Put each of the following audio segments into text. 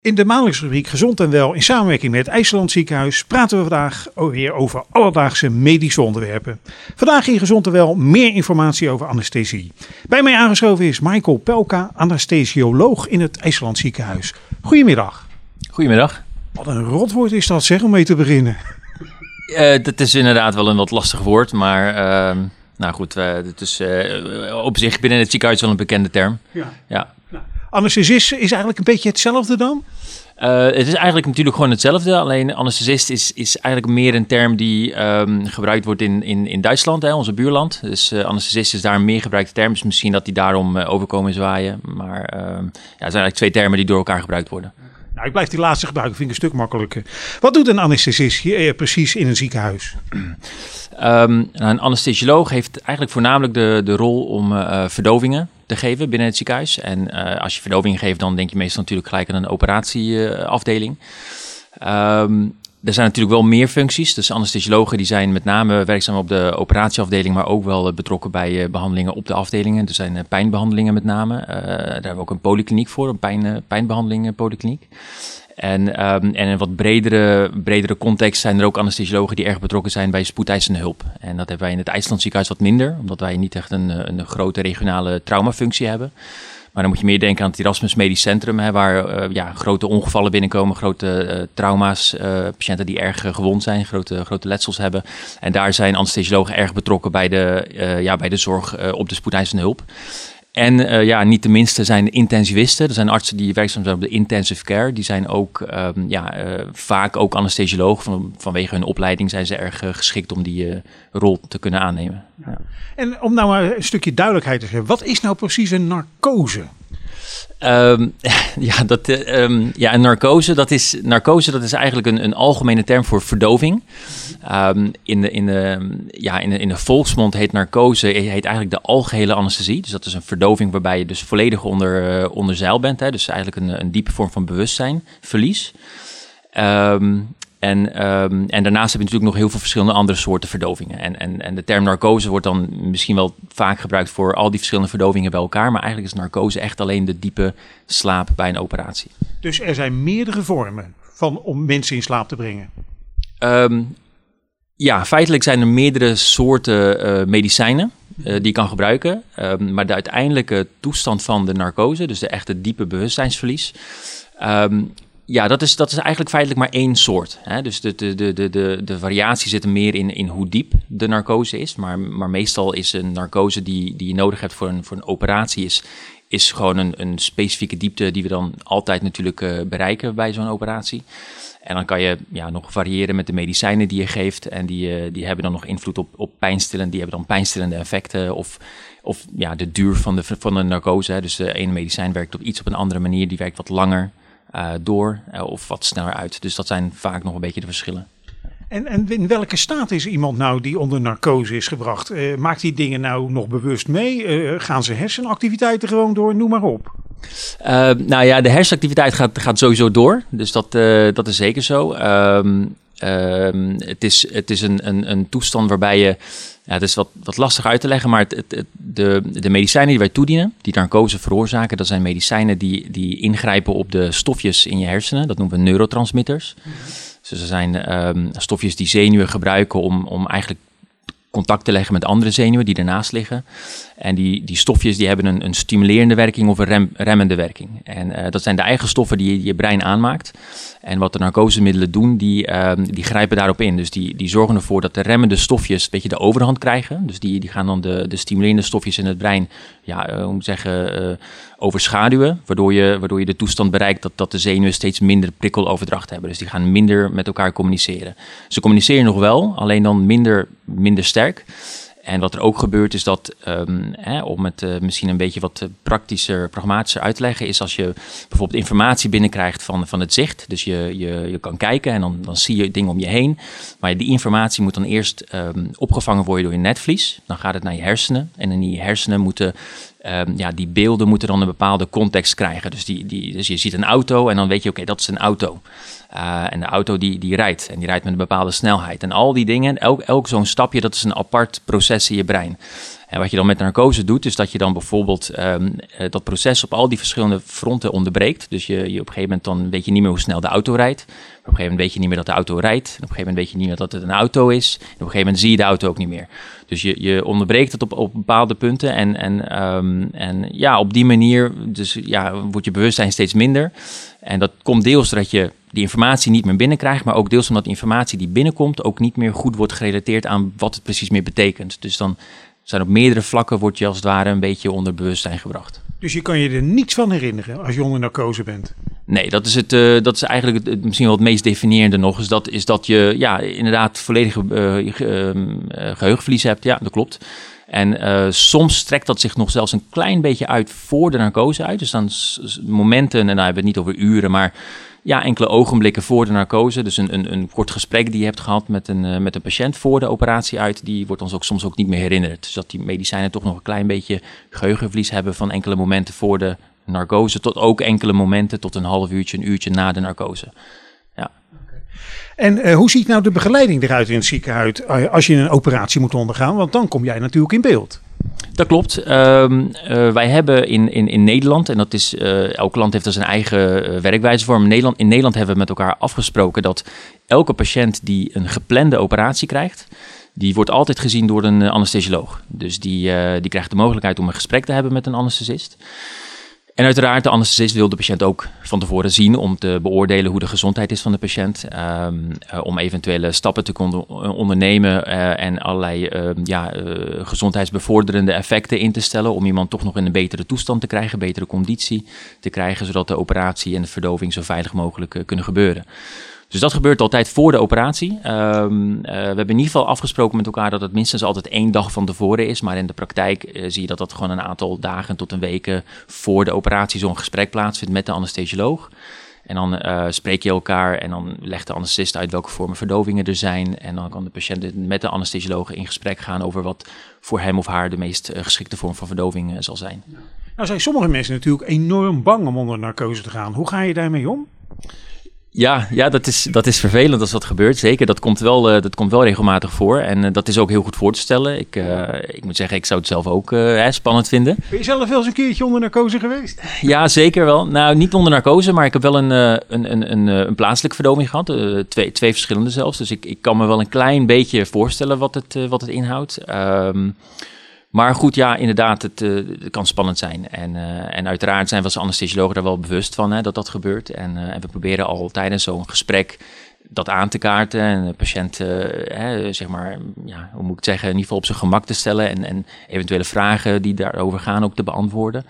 In de maandelijkse rubriek Gezond en Wel in samenwerking met het IJsselland Ziekenhuis praten we vandaag weer over alledaagse medische onderwerpen. Vandaag in Gezond en Wel meer informatie over anesthesie. Bij mij aangeschoven is Michael Pelka, anesthesioloog in het IJsselland Ziekenhuis. Goedemiddag. Goedemiddag. Wat een rotwoord is dat, zeg, om mee te beginnen. Dat is inderdaad wel een wat lastig woord, maar nou goed, het is op zich binnen het ziekenhuis wel een bekende term. Ja. Nou, anesthesist is eigenlijk een beetje hetzelfde dan? Het is eigenlijk natuurlijk gewoon hetzelfde, alleen anesthesist is eigenlijk meer een term die gebruikt wordt in Duitsland, hè, onze buurland. Dus anesthesist is daar een meer gebruikte term, dus misschien dat die daarom overkomen zwaaien. Maar het zijn eigenlijk twee termen die door elkaar gebruikt worden. Nou, ik blijf die laatste gebruiken, vind ik een stuk makkelijker. Wat doet een anesthesist precies in een ziekenhuis? Een anesthesioloog heeft eigenlijk voornamelijk de rol om verdovingen te geven binnen het ziekenhuis. En als je verdoving geeft, dan denk je meestal natuurlijk gelijk aan een operatieafdeling. Er zijn natuurlijk wel meer functies. Dus anesthesiologen die zijn met name werkzaam op de operatieafdeling, maar ook wel betrokken bij behandelingen op de afdelingen. Er zijn pijnbehandelingen met name. Daar hebben we ook een polykliniek voor, een pijnbehandeling polykliniek. En in een wat bredere context zijn er ook anesthesiologen die erg betrokken zijn bij spoedeisende hulp. En dat hebben wij in het IJsselland Ziekenhuis wat minder, omdat wij niet echt een grote regionale traumafunctie hebben. Maar dan moet je meer denken aan het Erasmus Medisch Centrum, waar grote ongevallen binnenkomen, grote trauma's, patiënten die erg gewond zijn, grote letsels hebben. En daar zijn anesthesiologen erg betrokken bij de zorg op de spoedeisende hulp. En niet tenminste zijn intensivisten. Er zijn artsen die werkzaam zijn op de intensive care. Die zijn ook vaak ook anesthesioloog. Vanwege hun opleiding zijn ze erg geschikt om die rol te kunnen aannemen. Ja. En om nou maar een stukje duidelijkheid te geven. Wat is nou precies een narcose? Narcose dat is eigenlijk een algemene term voor verdoving. In de volksmond heet narcose eigenlijk de algehele anesthesie. Dus dat is een verdoving waarbij je dus volledig onder zeil bent. Hè? Dus eigenlijk een diepe vorm van bewustzijnverlies. En daarnaast heb je natuurlijk nog heel veel verschillende andere soorten verdovingen. En de term narcose wordt dan misschien wel vaak gebruikt voor al die verschillende verdovingen bij elkaar. Maar eigenlijk is narcose echt alleen de diepe slaap bij een operatie. Dus er zijn meerdere vormen om mensen in slaap te brengen? Feitelijk zijn er meerdere soorten medicijnen die je kan gebruiken. Maar de uiteindelijke toestand van de narcose, dus de echte diepe bewustzijnsverlies, dat is eigenlijk feitelijk maar één soort. Hè? Dus de variatie zit er meer in hoe diep de narcose is. Maar meestal is een narcose die je nodig hebt voor een operatie is gewoon een specifieke diepte die we dan altijd natuurlijk bereiken bij zo'n operatie. En dan kan je nog variëren met de medicijnen die je geeft. En die hebben dan nog invloed op pijnstillende. Die hebben dan pijnstillende effecten of de duur van de narcose. Hè? Dus de ene medicijn werkt op een andere manier. Die werkt wat langer door of wat sneller uit. Dus dat zijn vaak nog een beetje de verschillen. En in welke staat is iemand nou die onder narcose is gebracht? Maakt die dingen nou nog bewust mee? Gaan ze hersenactiviteiten gewoon door? Noem maar op. De hersenactiviteit gaat sowieso door. Dus dat is zeker zo. Het is een toestand waarbij je... het is wat lastig uit te leggen, maar de medicijnen die wij toedienen, die narcose veroorzaken, dat zijn medicijnen die ingrijpen op de stofjes in je hersenen. Dat noemen we neurotransmitters. Dus er zijn stofjes die zenuwen gebruiken om eigenlijk contact te leggen met andere zenuwen die ernaast liggen. En die stofjes die hebben een stimulerende werking of een remmende werking. En dat zijn de eigen stoffen die je brein aanmaakt. En wat de narcosemiddelen doen, die grijpen daarop in. Dus die zorgen ervoor dat de remmende stofjes een beetje de overhand krijgen. Dus die gaan dan de stimulerende stofjes in het brein overschaduwen. Waardoor je de toestand bereikt dat de zenuwen steeds minder prikkeloverdracht hebben. Dus die gaan minder met elkaar communiceren. Ze communiceren nog wel, alleen dan minder sterk. En wat er ook gebeurt is dat, om het misschien een beetje wat pragmatischer uit te leggen, is als je bijvoorbeeld informatie binnenkrijgt van het zicht. Dus je kan kijken en dan zie je dingen om je heen. Maar die informatie moet dan eerst opgevangen worden door je netvlies. Dan gaat het naar je hersenen. En in die hersenen moeten die beelden moeten dan een bepaalde context krijgen. Dus je ziet een auto en dan weet je, oké, dat is een auto. En de auto die rijdt. En die rijdt met een bepaalde snelheid. En al die dingen, elk zo'n stapje, dat is een apart proces in je brein. En wat je dan met narcose doet, is dat je dan bijvoorbeeld dat proces op al die verschillende fronten onderbreekt. Dus je op een gegeven moment dan weet je niet meer hoe snel de auto rijdt. Op een gegeven moment weet je niet meer dat de auto rijdt. En op een gegeven moment weet je niet meer dat het een auto is. En op een gegeven moment zie je de auto ook niet meer. Dus je onderbreekt het op bepaalde punten. En op die manier wordt je bewustzijn steeds minder. En dat komt deels doordat je die informatie niet meer binnenkrijgt, maar ook deels omdat die informatie die binnenkomt ook niet meer goed wordt gerelateerd aan wat het precies meer betekent. Dus dan zijn op meerdere vlakken wordt je als het ware een beetje onder bewustzijn gebracht. Dus je kan je er niets van herinneren als je onder narcose bent? Nee, dat is eigenlijk misschien wel het meest definierende nog. Is dat je inderdaad volledige geheugenverlies hebt. Ja, dat klopt. En soms strekt dat zich nog zelfs een klein beetje uit voor de narcose uit. Dus dan momenten, en dan hebben we het niet over uren, maar enkele ogenblikken voor de narcose. Dus een kort gesprek die je hebt gehad met een patiënt voor de operatie uit, die wordt ons ook soms ook niet meer herinnerd. Dus dat die medicijnen toch nog een klein beetje geheugenverlies hebben van enkele momenten voor de narcose, tot ook enkele momenten tot een half uurtje, een uurtje na de narcose. Ja. En hoe ziet nou de begeleiding eruit in het ziekenhuis als je een operatie moet ondergaan? Want dan kom jij natuurlijk in beeld. Dat klopt. Wij hebben in Nederland, en dat is elk land heeft er zijn eigen werkwijze voor. In Nederland hebben we met elkaar afgesproken dat elke patiënt die een geplande operatie krijgt, die wordt altijd gezien door een anesthesioloog. Dus die krijgt de mogelijkheid om een gesprek te hebben met een anesthesist. En uiteraard, de anesthesist wil de patiënt ook van tevoren zien om te beoordelen hoe de gezondheid is van de patiënt. Om eventuele stappen te kunnen ondernemen en allerlei gezondheidsbevorderende effecten in te stellen. Om iemand toch nog in een betere toestand te krijgen, betere conditie te krijgen, zodat de operatie en de verdoving zo veilig mogelijk kunnen gebeuren. Dus dat gebeurt altijd voor de operatie. We hebben in ieder geval afgesproken met elkaar dat het minstens altijd 1 dag van tevoren is. Maar in de praktijk zie je dat gewoon een aantal dagen tot een weken voor de operatie zo'n gesprek plaatsvindt met de anesthesioloog. En dan spreek je elkaar en dan legt de anesthesist uit welke vormen verdovingen er zijn. En dan kan de patiënt met de anesthesioloog in gesprek gaan over wat voor hem of haar de meest geschikte vorm van verdoving zal zijn. Nou zijn sommige mensen natuurlijk enorm bang om onder narcose te gaan. Hoe ga je daarmee om? Ja, dat is vervelend als dat gebeurt. Zeker, dat komt wel regelmatig voor. En dat is ook heel goed voor te stellen. Ik moet zeggen, ik zou het zelf ook spannend vinden. Ben je zelf wel eens een keertje onder narcose geweest? Ja, zeker wel. Nou, niet onder narcose, maar ik heb wel een plaatselijke verdoving gehad. Twee verschillende zelfs. Dus ik kan me wel een klein beetje voorstellen wat het inhoudt. Maar goed, ja, inderdaad, het kan spannend zijn. En uiteraard zijn we als anesthesiologen daar wel bewust van dat gebeurt. En we proberen al tijdens zo'n gesprek dat aan te kaarten. En de patiënt, hoe moet ik het zeggen, in ieder geval op zijn gemak te stellen. En eventuele vragen die daarover gaan ook te beantwoorden.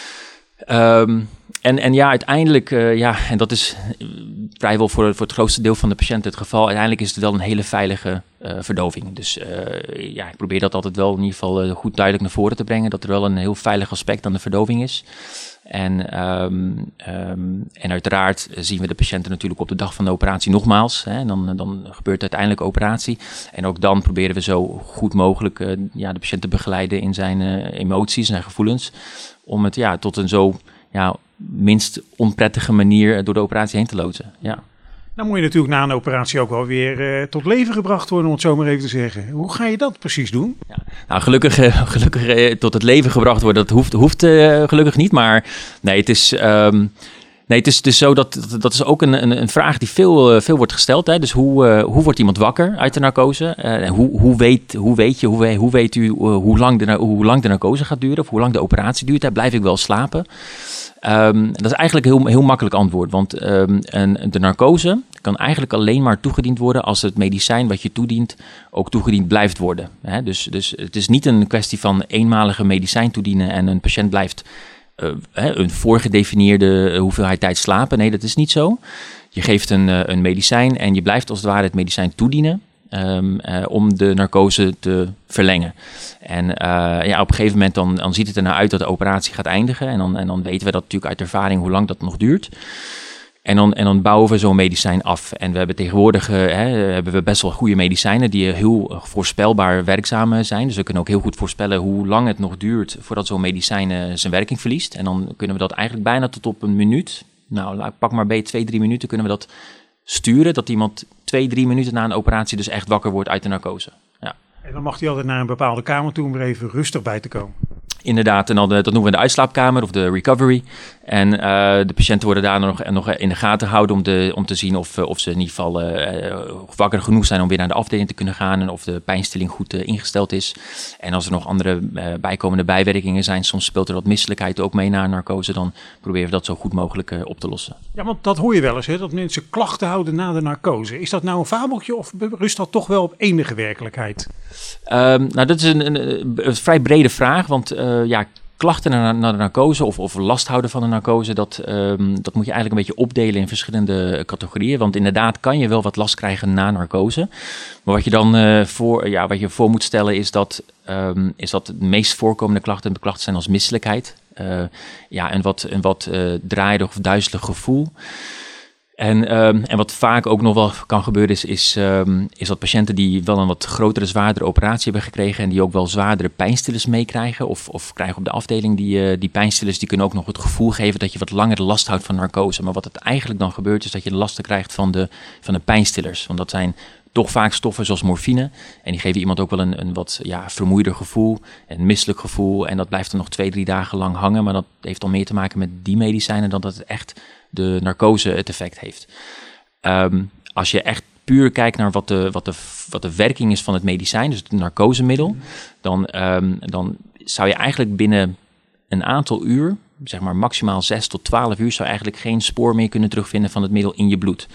Uiteindelijk, en dat is vrijwel voor het grootste deel van de patiënten het geval. Uiteindelijk is het wel een hele veilige verdoving. Dus ik probeer dat altijd wel in ieder geval goed duidelijk naar voren te brengen. Dat er wel een heel veilig aspect aan de verdoving is. En uiteraard zien we de patiënten natuurlijk op de dag van de operatie nogmaals. En dan gebeurt uiteindelijk operatie. En ook dan proberen we zo goed mogelijk de patiënt te begeleiden in zijn emoties en zijn gevoelens. Om het tot een zo minst onprettige manier door de operatie heen te loodsen. Ja. Nou moet je natuurlijk na een operatie ook wel weer tot leven gebracht worden, om het zo maar even te zeggen. Hoe ga je dat precies doen? Ja. Nou, gelukkig tot het leven gebracht worden, dat hoeft gelukkig niet. Maar nee, het is dus zo dat is ook een vraag die veel wordt gesteld. Hè? Dus hoe wordt iemand wakker uit de narcose? Hoe weet u hoe lang de narcose gaat duren of hoe lang de operatie duurt? Daar blijf ik wel slapen. Dat is eigenlijk een heel makkelijk antwoord. Want de narcose kan eigenlijk alleen maar toegediend worden als het medicijn wat je toedient ook toegediend blijft worden. Hè? Dus het is niet een kwestie van eenmalige medicijn toedienen en een patiënt blijft een voorgedefinieerde hoeveelheid tijd slapen. Nee, dat is niet zo. Je geeft een medicijn en je blijft als het ware het medicijn toedienen om de narcose te verlengen. En op een gegeven moment dan ziet het er nou uit dat de operatie gaat eindigen. En dan weten we dat natuurlijk uit ervaring hoe lang dat nog duurt. En dan bouwen we zo'n medicijn af. En we hebben tegenwoordig hebben we best wel goede medicijnen die heel voorspelbaar werkzaam zijn. Dus we kunnen ook heel goed voorspellen hoe lang het nog duurt voordat zo'n medicijn zijn werking verliest. En dan kunnen we dat eigenlijk bijna tot op een minuut. Nou, pak maar bij 2-3 minuten kunnen we dat sturen. Dat iemand 2-3 minuten na een operatie dus echt wakker wordt uit de narcose. Ja. En dan mag hij altijd naar een bepaalde kamer toe om er even rustig bij te komen. Inderdaad, en dan, dat noemen we de uitslaapkamer of de recovery. En de patiënten worden daar nog in de gaten gehouden om te zien of ze in ieder geval wakker genoeg zijn om weer naar de afdeling te kunnen gaan en of de pijnstilling goed ingesteld is. En als er nog andere bijkomende bijwerkingen zijn, soms speelt er wat misselijkheid ook mee na narcose, dan proberen we dat zo goed mogelijk op te lossen. Ja, want dat hoor je wel eens, hè, dat mensen klachten houden na de narcose. Is dat nou een fabeltje of rust dat toch wel op enige werkelijkheid? Nou, dat is een vrij brede vraag, want klachten naar de narcose of last houden van de narcose, dat moet je eigenlijk een beetje opdelen in verschillende categorieën. Want inderdaad kan je wel wat last krijgen na narcose. Maar wat je dan wat je voor moet stellen is dat de meest voorkomende klachten zijn als misselijkheid. Een wat draaierig of duizelig gevoel. En wat vaak ook nog wel kan gebeuren is dat patiënten die wel een wat grotere, zwaardere operatie hebben gekregen en die ook wel zwaardere pijnstillers meekrijgen of krijgen op de afdeling, die pijnstillers die kunnen ook nog het gevoel geven dat je wat langer de last houdt van narcose. Maar wat het eigenlijk dan gebeurt is dat je de lasten krijgt van de pijnstillers. Want dat zijn toch vaak stoffen zoals morfine. En die geven iemand ook wel een wat vermoeider gevoel, een misselijk gevoel. En dat blijft dan nog 2-3 dagen lang hangen. Maar dat heeft dan meer te maken met die medicijnen dan dat het echt de narcose het effect heeft. Als je echt puur kijkt naar wat de werking is van het medicijn, dus het narcosemiddel, dan zou je eigenlijk binnen een aantal uur, zeg maar maximaal 6 tot 12 uur, zou eigenlijk geen spoor meer kunnen terugvinden van het middel in je bloed.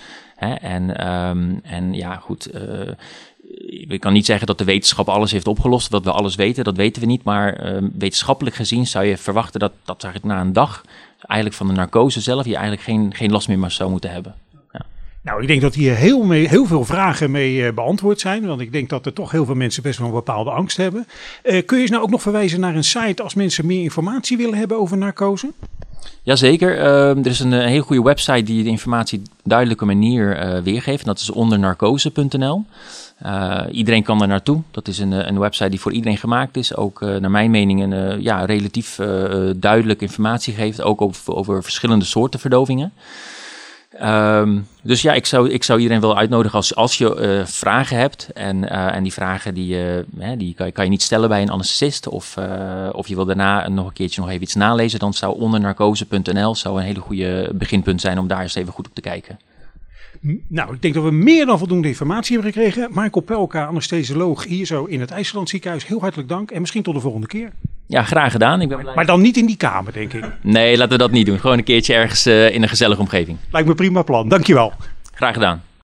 Ik kan niet zeggen dat de wetenschap alles heeft opgelost, dat we alles weten, dat weten we niet. Maar wetenschappelijk gezien zou je verwachten dat eigenlijk na een dag, eigenlijk van de narcose zelf, je eigenlijk geen last meer zou moeten hebben. Ja. Nou, ik denk dat hier heel veel vragen mee beantwoord zijn. Want ik denk dat er toch heel veel mensen best wel een bepaalde angst hebben. Kun je eens nou ook nog verwijzen naar een site als mensen meer informatie willen hebben over narcose? Jazeker, er is een hele goede website die de informatie op een duidelijke manier weergeeft. En dat is ondernarcose.nl. Iedereen kan daar naartoe. Dat is een website die voor iedereen gemaakt is. Ook naar mijn mening een relatief duidelijke informatie geeft. Ook over verschillende soorten verdovingen. Dus ja, ik zou iedereen wel uitnodigen als je vragen hebt. En die vragen die kan je niet stellen bij een anesthesist. Of je wil daarna nog een keertje nog even iets nalezen. Dan zou ondernarcose.nl een hele goede beginpunt zijn om daar eens even goed op te kijken. Nou, ik denk dat we meer dan voldoende informatie hebben gekregen. Michael Pelka, anesthesioloog hier zo in het IJsseland ziekenhuis. Heel hartelijk dank en misschien tot de volgende keer. Ja, graag gedaan. Ik ben blij. Maar dan niet in die kamer, denk ik. Nee, laten we dat niet doen. Gewoon een keertje ergens in een gezellige omgeving. Lijkt me prima plan. Dankjewel. Graag gedaan.